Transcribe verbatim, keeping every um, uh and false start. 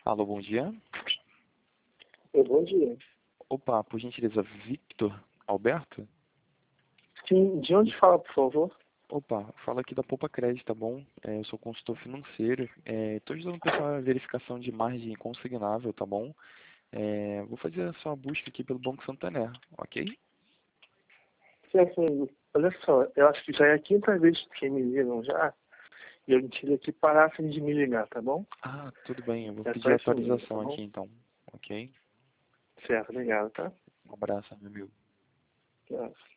Alô, bom dia. Oi, bom dia. Opa, por gentileza, Victor Alberto? Sim, de onde fala, por favor? Opa, fala aqui da Poupa Crédito, tá bom? É, eu sou consultor financeiro. Estou ajudando o pessoal a verificação de margem consignável, tá bom? É, vou fazer a sua busca aqui pelo Banco Santander, ok? Sim, assim, olha só, eu acho que já é a quinta vez que me ligam já, e eu tive que parar assim de me ligar, tá bom? Ah, tudo bem, eu vou É pedir só a isso mesmo, tá atualização bom? aqui então, ok? Certo, obrigado, tá? Um abraço, meu amigo. Obrigado.